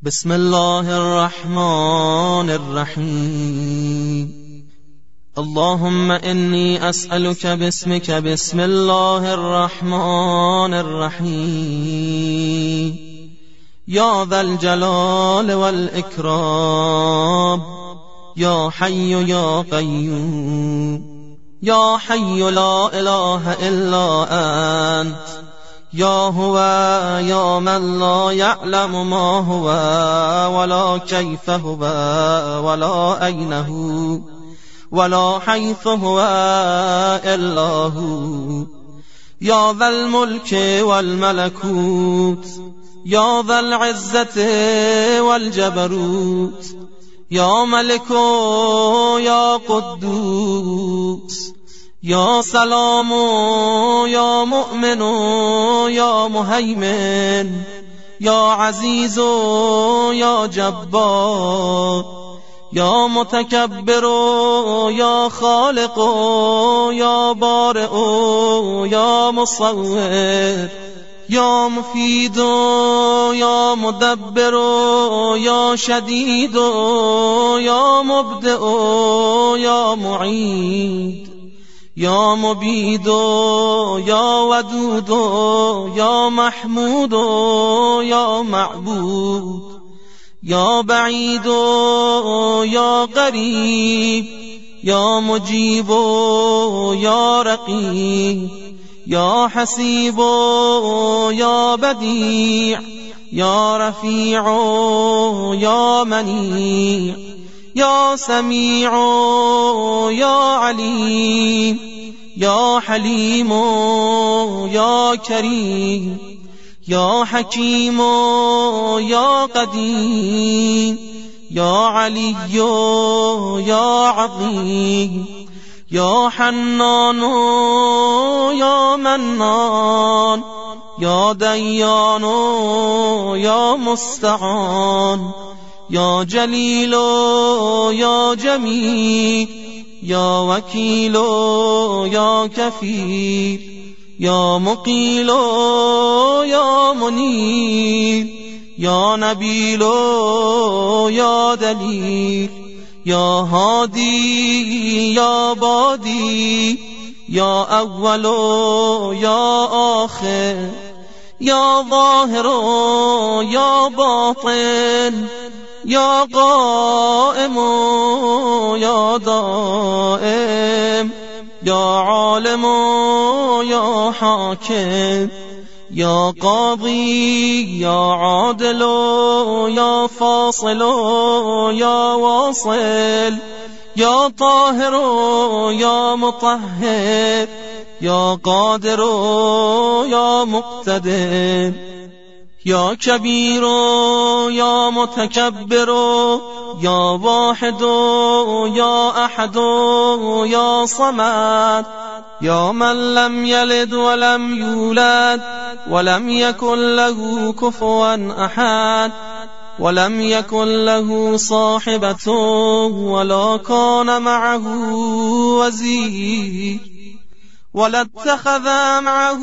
بسم الله الرحمن الرحیم. اللهم إني أسألك باسمك بسم الله الرحمن الرحيم يا ذا الجلال والإكرام يا حي يا قيوم يا حي لا إله إلا أنت يا هو يا من لا يعلم ما هو ولا كيف هو ولا أين هو ولا حيث هو إلا هو يا ذا الملك والملكوت يا ذا العزة والجبروت يا ملك يا قدوس يا سلام يا مؤمن يا مهيمن يا عزيز يا جبار يا متكبر يا خالق يا بارئ يا مصور يا مفيد يا مدبر يا شديد يا مبدئ يا معيد يا مبيد يا ودود يا محمود يا معبود يا بعيد يا قريب يا مجيب يا رقيب يا حسيب يا بديع يا رفيع يا منيع يا سميع يا عليم يا حليم يا كريم يا حكيم يا قديم يا علي يا عظيم يا حنان يا منان يا ديان يا مستعان يا جليل يا جميل يا وكيل يا كفيل يا مقيل يا منير يا نبيل يا دليل يا هادي يا بادي يا أول يا آخر يا ظاهر يا باطن يا قائم يا دائم يا عالم يا حاكم يا قاضي يا عادل يا فاصل يا واصل يا طاهر يا مطهر يا قادر يا مقتدر يا كبير يا متكبر يا واحد يا أحد يا صمد يا من لم يلد ولم يولد ولم يكن له كفوا أحد ولم يكن له صاحبة ولا كان معه وزير ولا اتخذ معه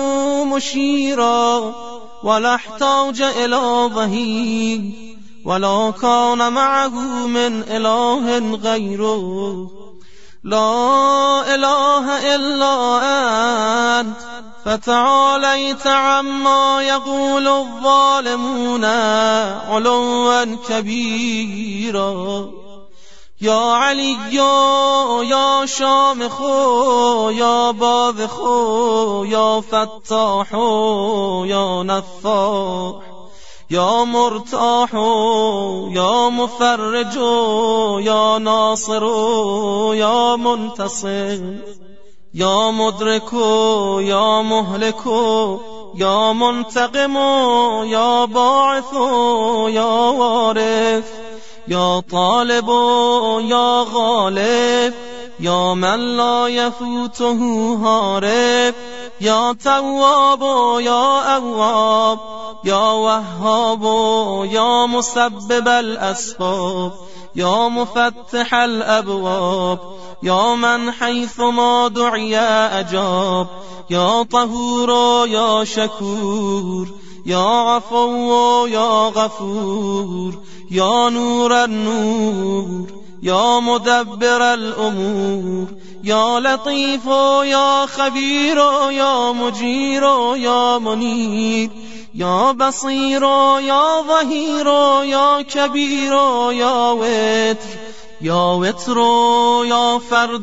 مشيرا ولا احتاج إلى ظهير ولا كان معه من إله غيره لا إله إلا أنت فتعاليت عما يقول الظالمون علوا كبيرا يا علي يا شامخ يا باذخ يا فتاح يا نفاح يا مرتاح يا مفرج يا ناصر يا منتصر يا مدرك يا مهلك يا منتقم يا باعث يا وارث يا طالب يا غالب يا من لا يفوته هارب يا تواب يا أواب يا وهاب يا مسبب الأسباب يا مفتح الأبواب يا من حيث ما دعي أجاب يا طهور يا شكور یا عفو یا غفور یا نور النور یا مدبر الامور یا لطیف یا خبیر یا مجیر یا منیر یا بصیر یا ظهیر یا کبیر یا وتر یا وتر یا فرد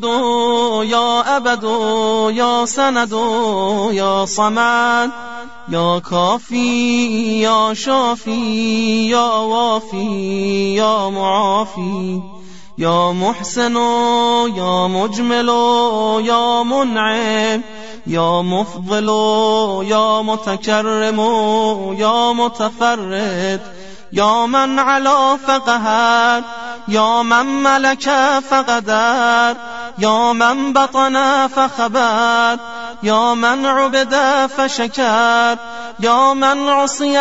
یا ابد یا سند یا صمد یا کافی یا شافی یا وافی یا معافی یا محسن یا مجمل یا منعم یا مفضل یا متکرم یا متفرد یا من علا فقهر یا من ملک فقدر یا من بطن فخبر یا من عبد فشکر یا من عصی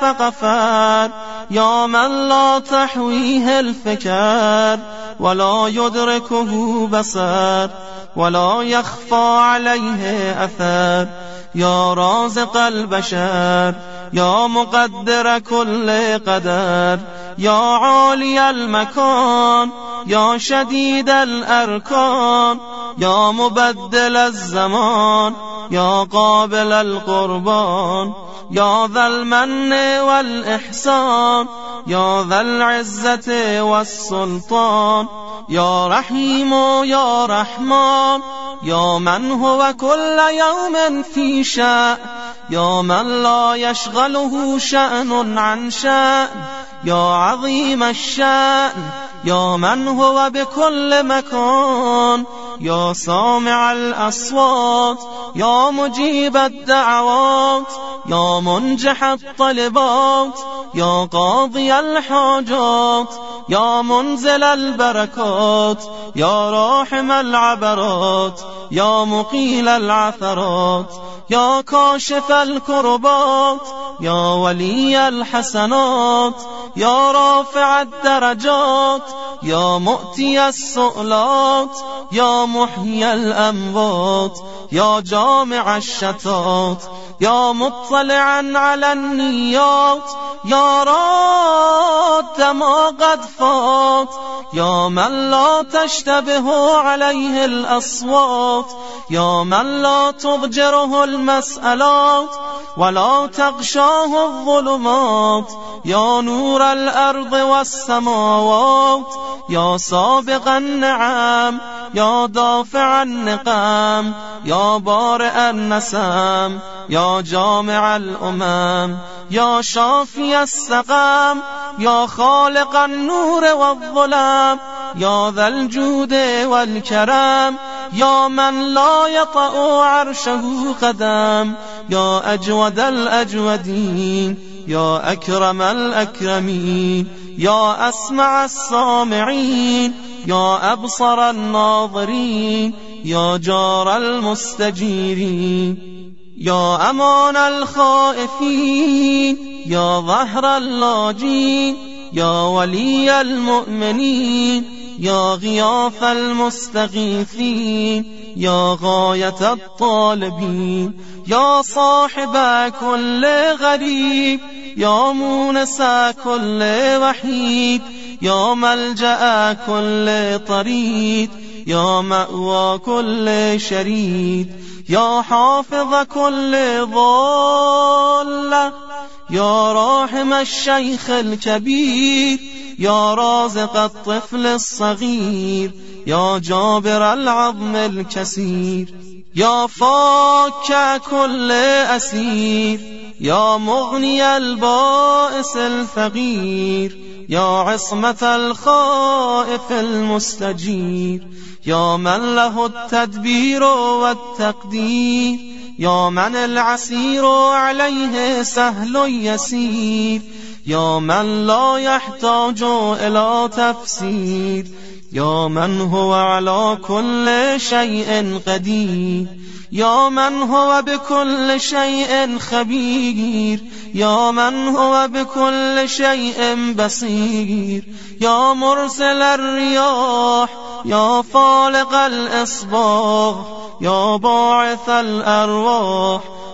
فغفر یا من لا تحویه الفکر ولا یدرکه بصر ولا یخفى علیه اثر یا رازق البشر یا مقدر كل قدر یا عالی المکان یا شدید الارکان یا مبدل الزمان یا قابل القربان یا ذا المن والإحسان یا ذا العزة والسلطان یا رحیم یا رحمان یا من هو كل يوم في شأن یا من لا يشغله شأن عن شأن یا عظیم الشأن یا من هو بكل مكان یا سامع الأصوات یا مجيب الدعوات یا منجح الطلبات یا قاضي الحاجات یا منزل البركات یا راحم العبرات یا مقيل العثرات یا کاشف الكربات یا ولي الحسنات یا رافع الدرجات یا مؤتي السؤلات یا محيي الأموات یا جامع الشتات یا مطلعا على النيات یا راد ما قد فات یا من لا تشتبه عليه الأصوات یا من لا تضجره المسألات ولا تغشاه الظلمات یا نور الأرض والسماوات یا سابق النعم یا دافع النقم یا بارئ النسم یا جامع الأمم یا شافی السقم یا خالق النور والظلم یا ذا الجود والكرم یا من لا يطأ عرشه قدم یا اجود الاجودین یا اکرم الاکرمین یا اسمع السامعین یا ابصر الناظرین یا جار المستجیرین یا امان الخائفین یا ظهر اللاجین یا ولی المؤمنین یا غیاث المستغیثین یا غایت الطالبین یا صاحب کل غریب یا مونس کل وحید یا ملجأ کل طرید یا مأوى كل شرید یا حافظ كل ضال یا راحم الشيخ الكبير یا رازق الطفل الصغير یا جابر العظم الكسير یا فاك كل أسير یا مغني البائس الفقير یا عصمة الخائف المستجير یا من له التدبير والتقدير یا من العسير عليه سهل يسير یا من لا يحتاج إلى تفسير یا من هو على كل شيء قدير یا من هو بكل شيء خبير یا من هو بكل شيء بصير یا مرسل الرياح یا فالق الإصباح یا باعث الأرواح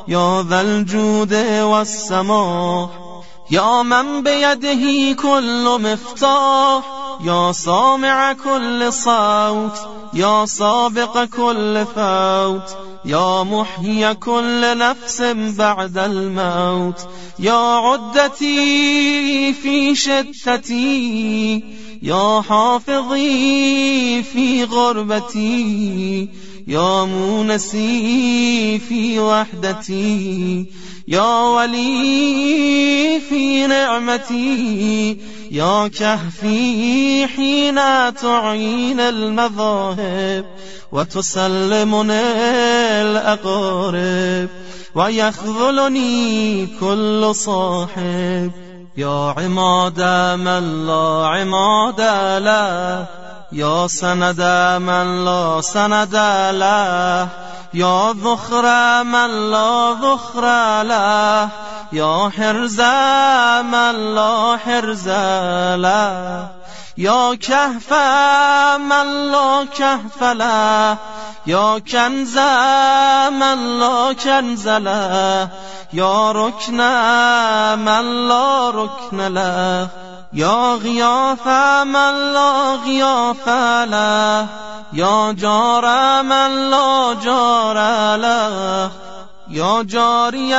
يا ذا الجود والسماح، يا من بيده كل مفتاح، يا سامع كل صوت، يا سابق كل فوت، يا محيي كل نفس بعد الموت، يا عدتي في شتتي، يا حافظي في غربتي، يا مونسي في وحدتي، يا ولي في نعمتي، يا كهفي حين تعين المذاهب وتسلمني الأقارب ويخذلني كل صاحب، يا عماد من لا عماد له، يا سند من لا سند له، يا ذخر من لا ذخر له، يا حرز من لا حرز له، يا كهف من لا كهف له، يا كنز من لا كنز له، يا ركن من لا ركن له، يا غياث من لا غياث له، يا جار من لا جار له، يا جاري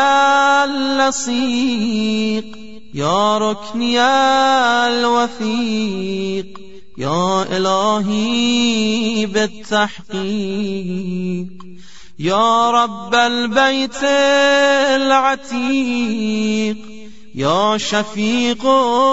اللصيق، يا ركني الوثيق، يا إلهي بالتحقيق، يا رب البيت العتيق، يا شفيق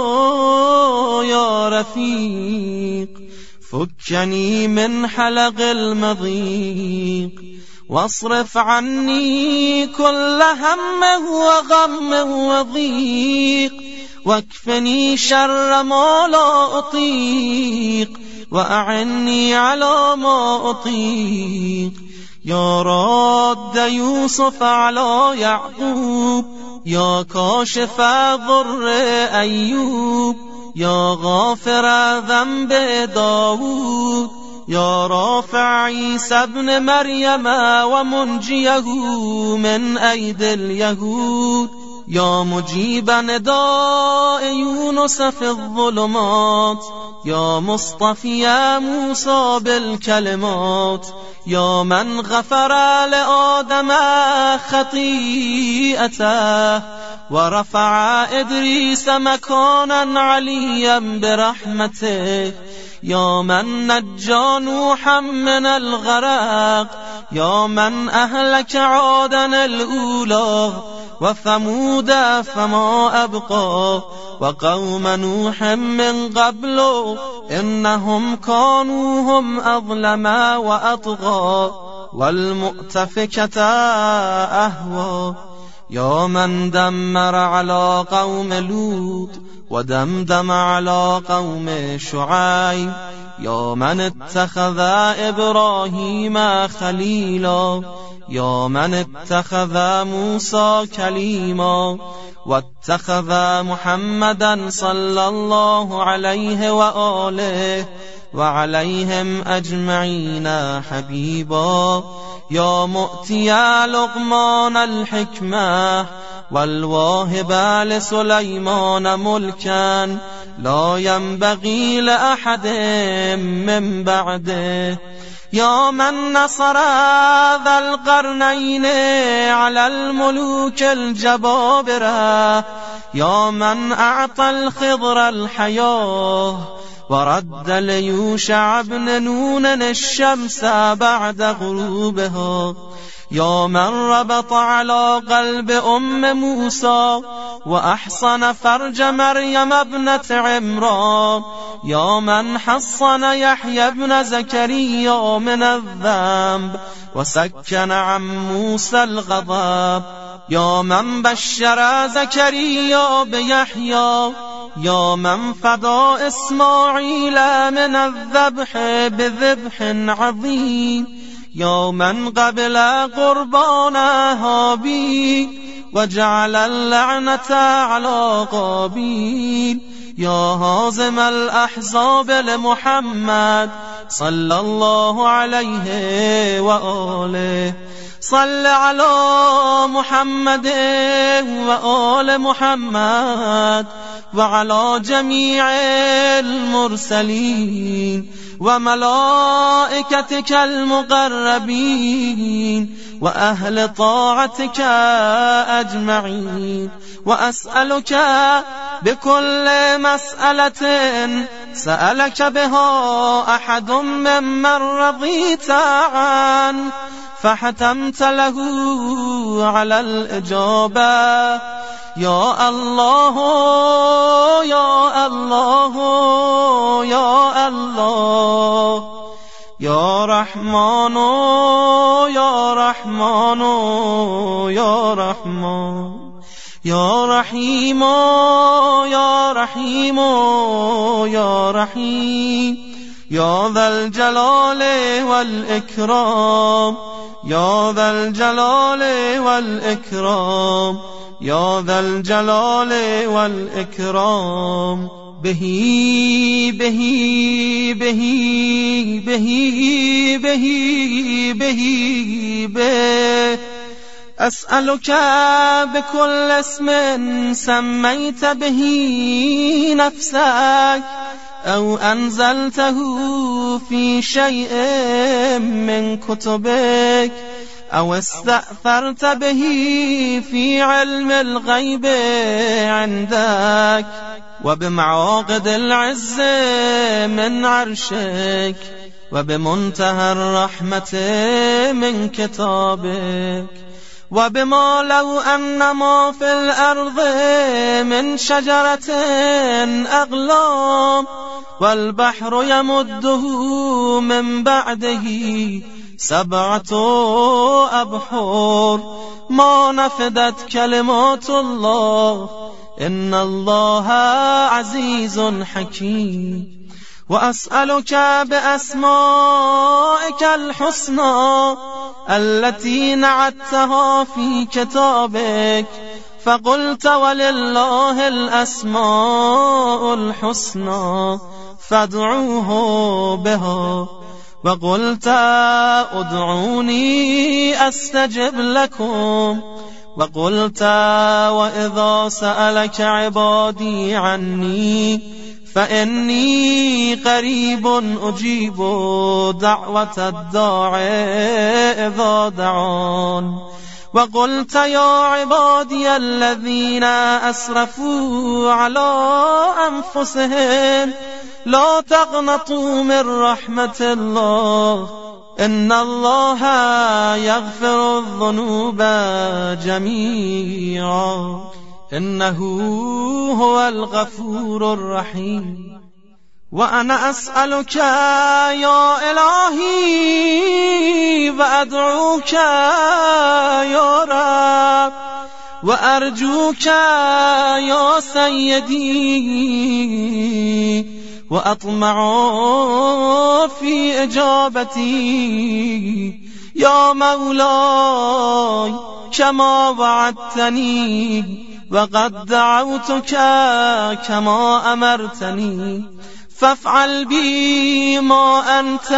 يا رفيق، فكني من حلق المضيق، واصرف عني كل هم وغم وضيق، واكفني شر ما لا أطيق، وأعني على ما أطيق، يا راد يوسف على يعقوب، يا كاشف ضر أيوب، يا غافر ذنب داود، يا رافع عيسى ابن مريم ومنجيه من أيدي اليهود، يا مجيب نداء يونس في الظلمات، يا مصطفي موسى بالكلمات، يا من غفر لآدم خطيئته ورفع إدريس مكانا عليا برحمته، يا من نجى نوحا من الغرق، يا من أهلك عادا الأولى وثمود فما أبقى، وقوم نوح من قبل إنهم كانوا هم أظلم وأطغى، والمؤتفكة أهوى، يا من دمر على قوم لوط ودمدم على قوم شعيب، يا من اتخذ إبراهيم خليلا، يا من اتخذ موسى كليما، واتخذ محمدا صلى الله عليه وآله وعليهم أجمعين حبيبا، يا مؤتي لقمان الحكمة والواهب لسليمان ملكا لا ينبغي لأحد من بعده، يا من نصر ذا القرنين على الملوك الجبابرة، يا من أعطى الخضر الحياة ورد ليوشع بن نون الشمس بعد غروبها، يا من ربط على قلب أم موسى وأحصن فرج مريم ابنة عمران، يا من حصن يحيى بن زكريا من الذنب وسكن عن موسى الغضب، يا من بشر زكريا بيحيى، يا من فدى إسماعيل من الذبح بذبح عظيم، يا من قبل قربان هابيل وجعل اللعنة على قابيل، يا هازم الأحزاب لمحمد صلى الله عليه وآله، صل على محمد وآل محمد وعلى جميع المرسلين وملائكتك المقربين وأهل طاعتك أجمعين. وأسألك بكل مسألة سألك بها أحد ممن رضيت عنه فحتمت له على الإجابة يا الله يا الله يا الله يا رحمن يا رحمن يا رحمن يا رحيم يا رحيم يا رحيم يا ذا الجلال والإكرام يا ذا الجلال والإكرام يا ذا الجلال والإكرام. به به به به به به به أسألك بكل اسم سميت به نفسك أو أنزلته في شيء من كتبك أو استأثرت به في علم الغيب عندك وبمعاقد العز من عرشك وبمنتهى الرحمة من كتابك وبما لو أن ما في الأرض من شجرة أغلام والبحر يمده من بعده 7 أبحر ما نفدت كلمات الله إن الله عزيز حكيم. وأسألك بأسمائك الحسنى التي نعتها في كتابك فقلت ولله الأسماء الحسنى فادعوه بها وقلت ادعوني أستجب لكم وقلت وإذا سألك عبادي عني فإني قريب أجيب دعوة الداعي إذا دعان وقلت يا عبادي الذين أسرفوا على أنفسهم لا تقنطوا من رحمة الله إن الله يغفر الذنوب جميعا إنه هو الغفور الرحيم. وأنا أسألك يا إلهي وأدعوك يا رب وأرجوك يا سيدي وأطمع في إجابتي يا مولاي كما وعدتني وقد دعوتك كما أمرتني فافعل بي ما أنت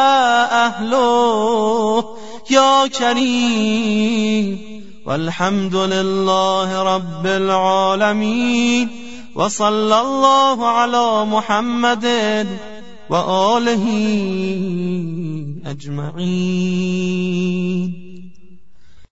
أهله يا كريم. والحمد لله رب العالمين وصلى الله على محمد وآله أجمعين.